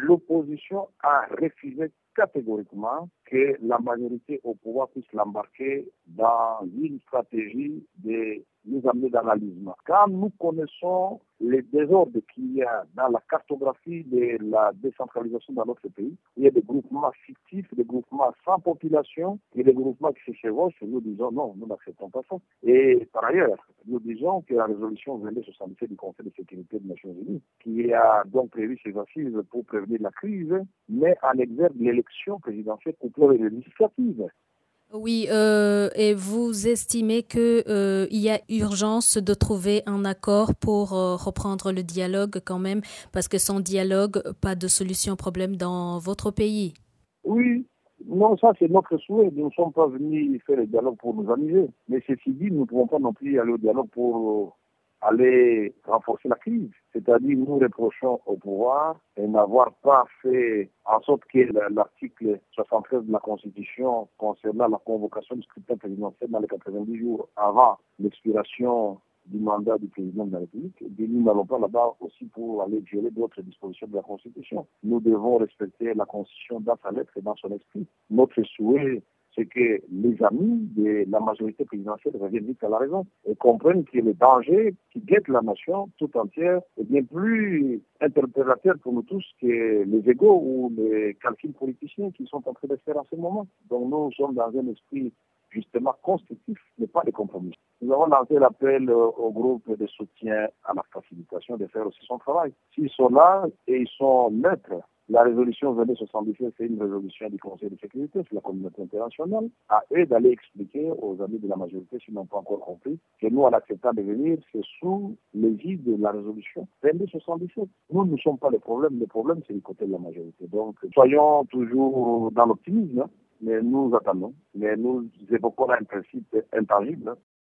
l'opposition a refusé catégoriquement que la majorité au pouvoir puisse l'embarquer dans une stratégie de nous amener dans l'alisme. Quand nous connaissons les désordres qu'il y a dans la cartographie de la décentralisation dans notre pays, il y a des groupements fictifs, des groupements sans population et des groupements qui se chevauchent, nous disons non, nous n'acceptons pas ça. Et par ailleurs, nous disons que la résolution 2277 du Conseil de sécurité des Nations Unies, qui a donc prévu ces assises pour prévenir la crise, met en exergue l'élection présidentielle couplée de législative. Oui, et vous estimez que il y a urgence de trouver un accord pour reprendre le dialogue quand même, parce que sans dialogue, pas de solution au problème dans votre pays. Oui, non, ça c'est notre souhait. Nous ne sommes pas venus faire le dialogue pour nous amuser. Mais ceci dit, nous ne pouvons pas non plus aller au dialogue pour aller renforcer la crise. C'est-à-dire, nous reprochons au pouvoir de n'avoir pas fait en sorte que l'article 73 de la Constitution concernant la convocation du scrutin présidentiel dans les 90 jours avant l'expiration du mandat du président de la République, et nous n'allons pas là-bas aussi pour aller violer d'autres dispositions de la Constitution. Nous devons respecter la Constitution dans sa lettre et dans son esprit. Notre souhait, c'est que les amis de la majorité présidentielle reviennent vite à la raison et comprennent que le danger qui guette la nation tout entière est bien plus interpellateur pour nous tous que les égos ou les calculs politiciens qui sont en train de faire en ce moment. Donc nous sommes dans un esprit justement constructif, mais pas de compromis. Nous avons lancé l'appel au groupe de soutien à la facilitation de faire aussi son travail. S'ils sont là et ils sont neutres, la résolution 2277, c'est une résolution du Conseil de sécurité, c'est la communauté internationale. À eux d'aller expliquer aux amis de la majorité, s'ils n'ont pas encore compris, que nous, en acceptant de venir, c'est sous l'égide de la résolution 2277. Nous ne sommes pas le problème c'est du côté de la majorité. Donc, soyons toujours dans l'optimisme, mais nous attendons. Mais nous évoquons un principe intangible,